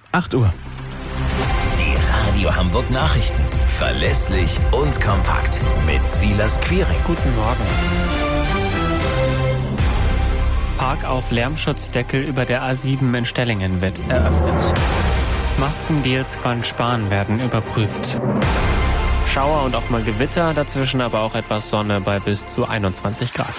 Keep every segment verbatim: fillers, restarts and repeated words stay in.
acht Uhr. Die Radio Hamburg Nachrichten. Verlässlich und kompakt. Mit Silas Quiring. Guten Morgen. Park auf Lärmschutzdeckel über der A sieben in Stellingen wird eröffnet. Maskendeals von Spahn werden überprüft. Schauer und auch mal Gewitter, dazwischen aber auch etwas Sonne bei bis zu einundzwanzig Grad.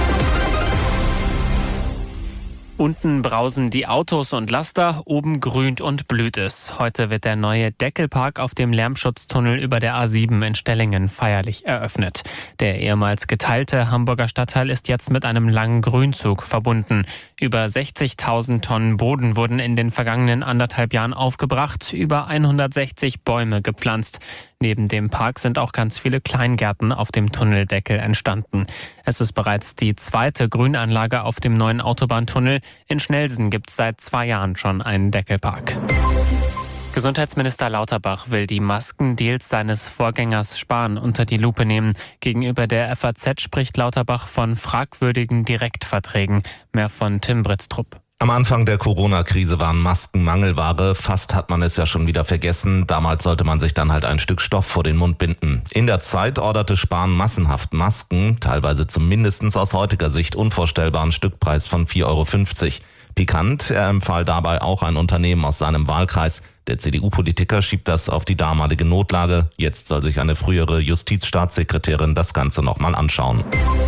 Unten brausen die Autos und Laster, oben grünt und blüht es. Heute wird der neue Deckelpark auf dem Lärmschutztunnel über der A sieben in Stellingen feierlich eröffnet. Der ehemals geteilte Hamburger Stadtteil ist jetzt mit einem langen Grünzug verbunden. Über sechzigtausend Tonnen Boden wurden in den vergangenen anderthalb Jahren aufgebracht, über hundertsechzig Bäume gepflanzt. Neben dem Park sind auch ganz viele Kleingärten auf dem Tunneldeckel entstanden. Es ist bereits die zweite Grünanlage auf dem neuen Autobahntunnel. In Schnellsen gibt es seit zwei Jahren schon einen Deckelpark. Gesundheitsminister Lauterbach will die Maskendeals seines Vorgängers Spahn unter die Lupe nehmen. Gegenüber der F A Z spricht Lauterbach von fragwürdigen Direktverträgen. Mehr von Tim Britztrup. Am Anfang der Corona-Krise waren Masken Mangelware. Fast hat man es ja schon wieder vergessen. Damals sollte man sich dann halt ein Stück Stoff vor den Mund binden. In der Zeit orderte Spahn massenhaft Masken, teilweise zumindest aus heutiger Sicht unvorstellbaren Stückpreis von vier Euro fünfzig. Pikant, er empfahl dabei auch ein Unternehmen aus seinem Wahlkreis. Der C D U-Politiker schiebt das auf die damalige Notlage. Jetzt soll sich eine frühere Justizstaatssekretärin das Ganze nochmal anschauen.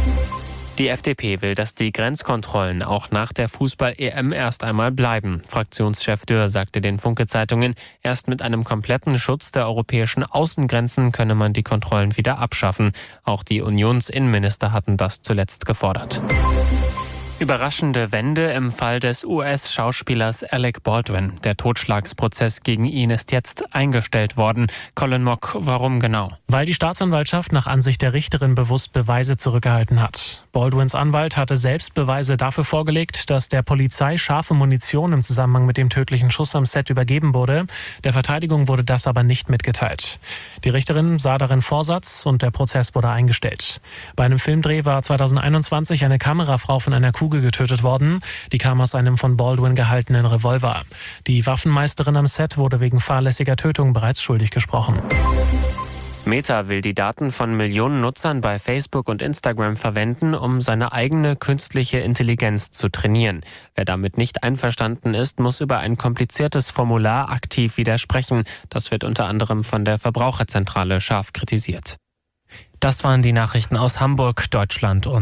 Die F D P will, dass die Grenzkontrollen auch nach der Fußball-E M erst einmal bleiben. Fraktionschef Dürr sagte den Funke-Zeitungen, erst mit einem kompletten Schutz der europäischen Außengrenzen könne man die Kontrollen wieder abschaffen. Auch die Unionsinnenminister hatten das zuletzt gefordert. Überraschende Wende im Fall des U S-Schauspielers Alec Baldwin. Der Totschlagsprozess gegen ihn ist jetzt eingestellt worden. Colin Mock, warum genau? Weil die Staatsanwaltschaft nach Ansicht der Richterin bewusst Beweise zurückgehalten hat. Baldwins Anwalt hatte selbst Beweise dafür vorgelegt, dass der Polizei scharfe Munition im Zusammenhang mit dem tödlichen Schuss am Set übergeben wurde. Der Verteidigung wurde das aber nicht mitgeteilt. Die Richterin sah darin Vorsatz und der Prozess wurde eingestellt. Bei einem Filmdreh war zweitausendeinundzwanzig eine Kamerafrau von einer Kugel getötet worden. Die kam aus einem von Baldwin gehaltenen Revolver. Die Waffenmeisterin am Set wurde wegen fahrlässiger Tötung bereits schuldig gesprochen. Meta will die Daten von Millionen Nutzern bei Facebook und Instagram verwenden, um seine eigene künstliche Intelligenz zu trainieren. Wer damit nicht einverstanden ist, muss über ein kompliziertes Formular aktiv widersprechen. Das wird unter anderem von der Verbraucherzentrale scharf kritisiert. Das waren die Nachrichten aus Hamburg, Deutschland und